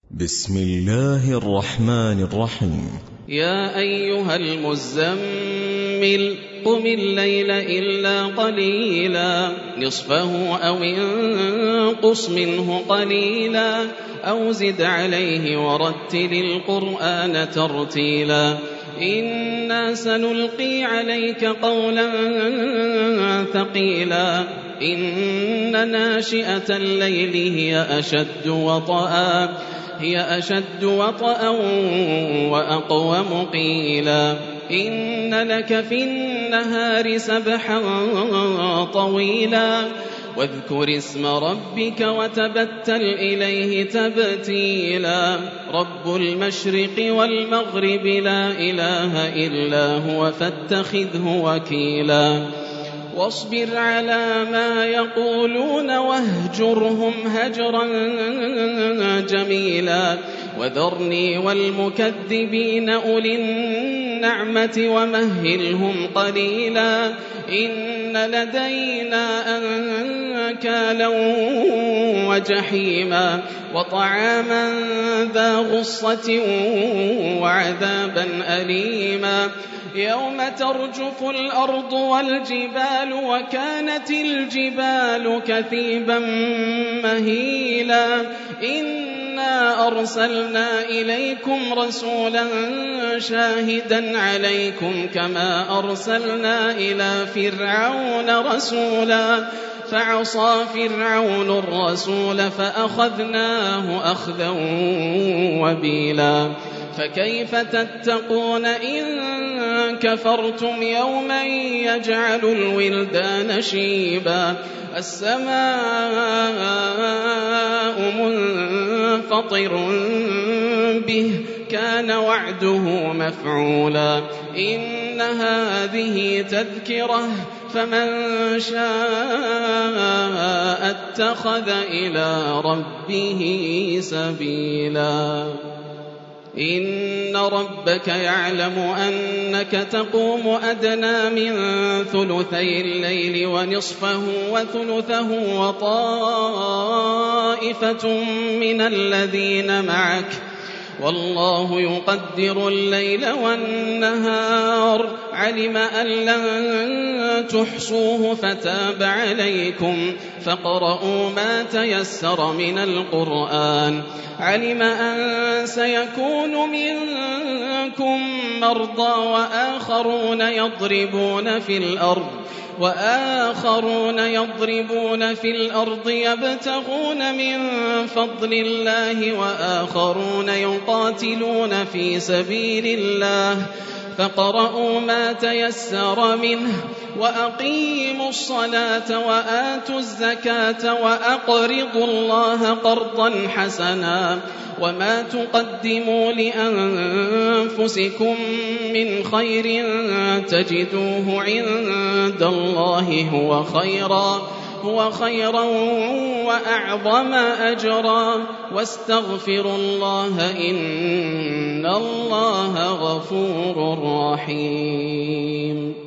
بسم الله الرحمن الرحيم. يا أيها المزمل قم الليل إلا قليلا نصفه أو انقص منه قليلا أو زد عليه ورتل القرآن ترتيلا إنا سنلقي عليك قولا ثقيلا إن ناشئة الليل هي أشد وطئا وأقوم قيلا إن لك في النهار سبحا طويلا واذكر اسم ربك وتبتل إليه تبتيلا رب المشرق والمغرب لا إله إلا هو فاتخذه وكيلا واصبر على ما يقولون واهجرهم هجرا جميلا وذرني والمكذبين أولي النعمة ومهلهم قليلا إن لدينا أنكالا وجحيما وطعاما ذا غصة وعذابا أليما يوم ترجف الأرض والجبال وكانت الجبال كثيبا مهيلا إنا أرسلنا إليكم رسولا شاهدا عليكم كما أرسلنا إلى فرعون رسولا فعصى فرعون الرسول فأخذناه أخذا وبيلا فكيف تتقون إن كفرتم يوما يجعل الولدان شيبا السماء منفطر به كان وعده مفعولا إن هذه تذكرة فمن شاء اتخذ إلى ربه سبيلا إن ربك يعلم أنك تقوم أدنى من ثلثي الليل ونصفه وثلثه وطائفة من الذين معك والله يقدر الليل والنهار علم أن لن تحصوه فتاب عليكم فاقرؤوا ما تيسر من القرآن علم أن سيكون منكم مرضى وآخرون يضربون في الأرض يبتغون من فضل الله وآخرون يقاتلون في سبيل الله فاقرؤوا ما تيسر منه وأقيموا الصلاة وآتوا الزكاة وأقرضوا الله قرضا حسنا وما تقدموا لأنفسكم من خير تجدوه عند الله هو خيرا وأعظم أجرا واستغفروا الله إن الله غفور رحيم.